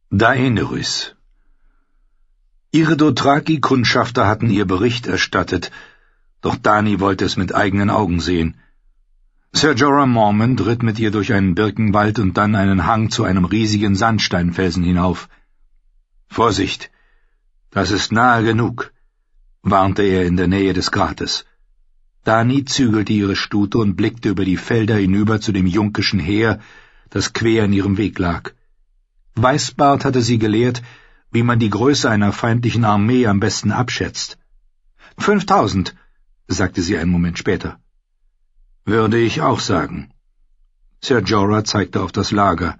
Daenerys. Ihre Dothraki-Kundschafter hatten ihr Bericht erstattet, doch Dany wollte es mit eigenen Augen sehen. Ser Jorah Mormont ritt mit ihr durch einen Birkenwald und dann einen Hang zu einem riesigen Sandsteinfelsen hinauf. »Vorsicht, das ist nahe genug«, warnte er in der Nähe des Grates. Dany zügelte ihre Stute und blickte über die Felder hinüber zu dem junkischen Heer, das quer in ihrem Weg lag. Weißbart hatte sie gelehrt, wie man die Größe einer feindlichen Armee am besten abschätzt. 5000, sagte sie einen Moment später. Würde ich auch sagen. Ser Jorah zeigte auf das Lager.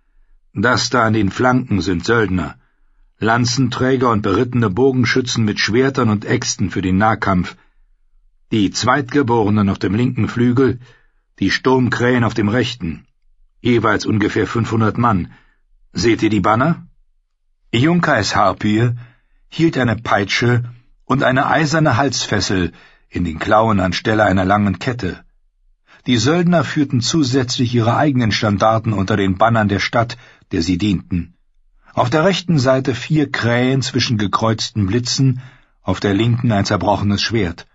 Das da an den Flanken sind Söldner, Lanzenträger und berittene Bogenschützen mit Schwertern und Äxten für den Nahkampf, die Zweitgeborenen auf dem linken Flügel, die Sturmkrähen auf dem rechten, jeweils ungefähr 500 Mann. Seht ihr die Banner? Junkais Harpie hielt eine Peitsche und eine eiserne Halsfessel in den Klauen anstelle einer langen Kette. Die Söldner führten zusätzlich ihre eigenen Standarten unter den Bannern der Stadt, der sie dienten. Auf der rechten Seite 4 Krähen zwischen gekreuzten Blitzen, auf der linken ein zerbrochenes Schwert.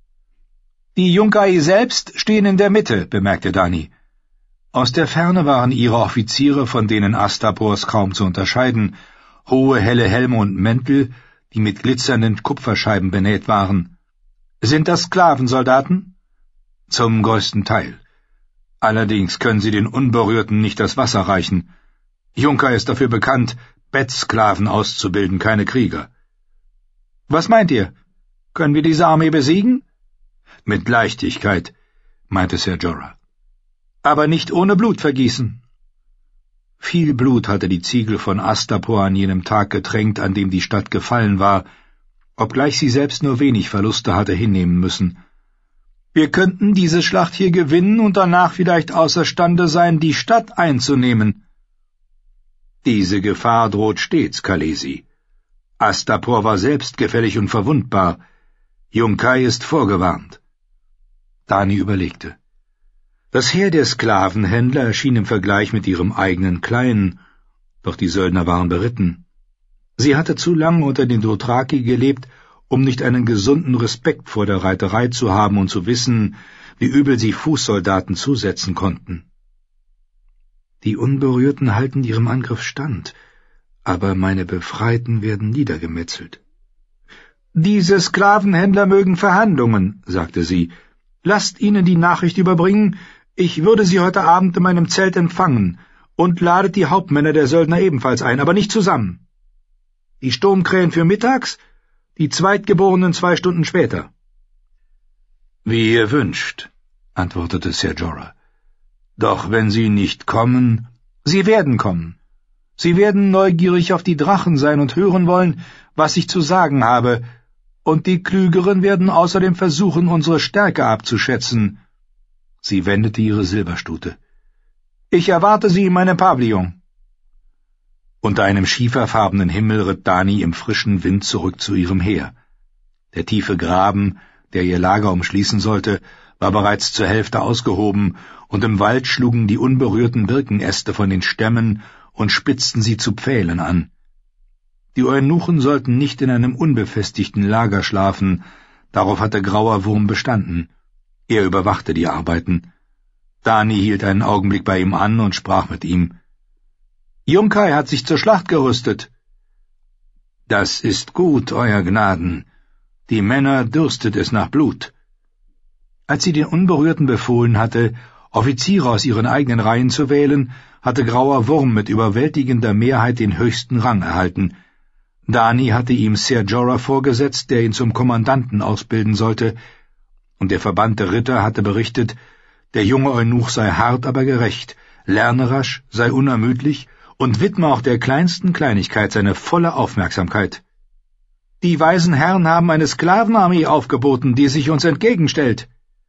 »Die Yunkai selbst stehen in der Mitte«, bemerkte Dany. Aus der Ferne waren ihre Offiziere von denen Astapors kaum zu unterscheiden, hohe helle Helme und Mäntel, die mit glitzernden Kupferscheiben benäht waren. »Sind das Sklavensoldaten?« »Zum größten Teil. Allerdings können sie den Unberührten nicht das Wasser reichen. Yunkai ist dafür bekannt, Bettsklaven auszubilden, keine Krieger.« »Was meint ihr? Können wir diese Armee besiegen?« »Mit Leichtigkeit«, meinte Ser Jorah. »Aber nicht ohne Blutvergießen.« Viel Blut hatte die Ziegel von Astapor an jenem Tag getränkt, an dem die Stadt gefallen war, obgleich sie selbst nur wenig Verluste hatte hinnehmen müssen. »Wir könnten diese Schlacht hier gewinnen und danach vielleicht außerstande sein, die Stadt einzunehmen.« »Diese Gefahr droht stets, Khaleesi. Astapor war selbst gefällig und verwundbar. Yunkai ist vorgewarnt.« Dany überlegte. Das Heer der Sklavenhändler erschien im Vergleich mit ihrem eigenen klein, doch die Söldner waren beritten. Sie hatte zu lange unter den Dothraki gelebt, um nicht einen gesunden Respekt vor der Reiterei zu haben und zu wissen, wie übel sie Fußsoldaten zusetzen konnten. Die Unberührten halten ihrem Angriff stand, aber meine Befreiten werden niedergemetzelt. »Diese Sklavenhändler mögen Verhandlungen«, sagte sie. »Lasst ihnen die Nachricht überbringen, ich würde sie heute Abend in meinem Zelt empfangen, und ladet die Hauptmänner der Söldner ebenfalls ein, aber nicht zusammen. Die Sturmkrähen für mittags, die Zweitgeborenen 2 Stunden später.« »Wie ihr wünscht«, antwortete Ser Jorah. »Doch wenn sie nicht kommen...« »Sie werden kommen. Sie werden neugierig auf die Drachen sein und hören wollen, was ich zu sagen habe, und die Klügeren werden außerdem versuchen, unsere Stärke abzuschätzen.« Sie wendete ihre Silberstute. »Ich erwarte Sie in meinem Pavillon.« Unter einem schieferfarbenen Himmel ritt Dany im frischen Wind zurück zu ihrem Heer. Der tiefe Graben, der ihr Lager umschließen sollte, war bereits zur Hälfte ausgehoben, und im Wald schlugen die unberührten Birkenäste von den Stämmen und spitzten sie zu Pfählen an. Die Eunuchen sollten nicht in einem unbefestigten Lager schlafen, darauf hatte Grauer Wurm bestanden. Er überwachte die Arbeiten. Dany hielt einen Augenblick bei ihm an und sprach mit ihm. »Yunkai hat sich zur Schlacht gerüstet.« »Das ist gut, Euer Gnaden. Die Männer dürstet es nach Blut.« Als sie den Unberührten befohlen hatte, Offiziere aus ihren eigenen Reihen zu wählen, hatte Grauer Wurm mit überwältigender Mehrheit den höchsten Rang erhalten. Dany hatte ihm Ser Jorah vorgesetzt, der ihn zum Kommandanten ausbilden sollte, und der verbannte Ritter hatte berichtet, der junge Eunuch sei hart, aber gerecht, lerne rasch, sei unermüdlich und widme auch der kleinsten Kleinigkeit seine volle Aufmerksamkeit. »Die weisen Herren haben eine Sklavenarmee aufgeboten, die sich uns entgegenstellt.«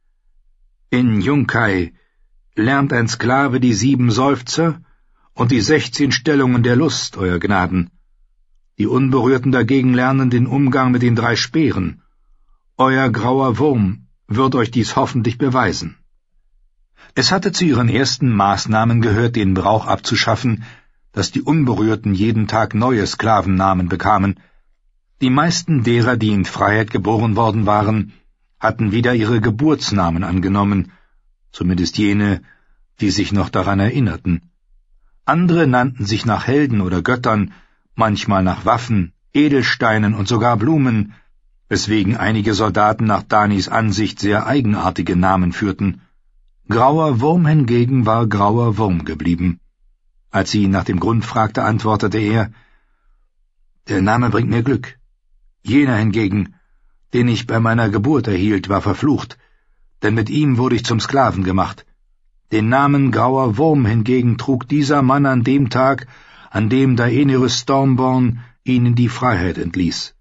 »In Yunkai lernt ein Sklave die 7 Seufzer und die 16 Stellungen der Lust, Euer Gnaden. Die Unberührten dagegen lernen den Umgang mit den 3 Speeren. Euer Grauer Wurm wird euch dies hoffentlich beweisen.« Es hatte zu ihren ersten Maßnahmen gehört, den Brauch abzuschaffen, dass die Unberührten jeden Tag neue Sklavennamen bekamen. Die meisten derer, die in Freiheit geboren worden waren, hatten wieder ihre Geburtsnamen angenommen, zumindest jene, die sich noch daran erinnerten. Andere nannten sich nach Helden oder Göttern, manchmal nach Waffen, Edelsteinen und sogar Blumen, weswegen einige Soldaten nach Danis Ansicht sehr eigenartige Namen führten. Grauer Wurm hingegen war Grauer Wurm geblieben. Als sie ihn nach dem Grund fragte, antwortete er: »Der Name bringt mir Glück. Jener hingegen, den ich bei meiner Geburt erhielt, war verflucht, denn mit ihm wurde ich zum Sklaven gemacht. Den Namen Grauer Wurm hingegen trug dieser Mann an dem Tag, an dem Daenerys Stormborn ihn in die Freiheit entließ.«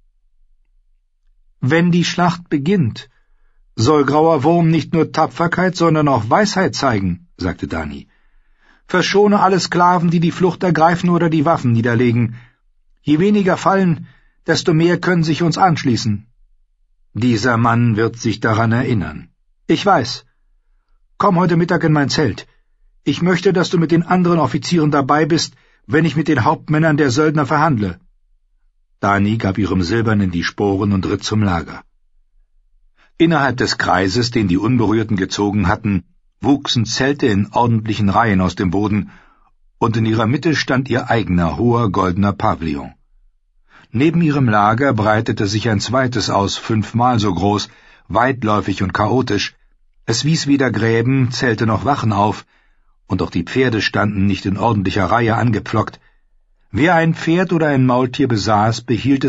»Wenn die Schlacht beginnt, soll Grauer Wurm nicht nur Tapferkeit, sondern auch Weisheit zeigen«, sagte Dany. »Verschone alle Sklaven, die die Flucht ergreifen oder die Waffen niederlegen. Je weniger fallen, desto mehr können sich uns anschließen.« »Dieser Mann wird sich daran erinnern.« »Ich weiß. Komm heute Mittag in mein Zelt. Ich möchte, dass du mit den anderen Offizieren dabei bist, wenn ich mit den Hauptmännern der Söldner verhandle.« Dany gab ihrem Silbernen die Sporen und ritt zum Lager. Innerhalb des Kreises, den die Unberührten gezogen hatten, wuchsen Zelte in ordentlichen Reihen aus dem Boden, und in ihrer Mitte stand ihr eigener, hoher, goldener Pavillon. Neben ihrem Lager breitete sich ein zweites aus, 5-mal so groß, weitläufig und chaotisch. Es wies weder Gräben, zählte noch Wachen auf, und auch die Pferde standen nicht in ordentlicher Reihe angepflockt. Wer ein Pferd oder ein Maultier besaß, behielt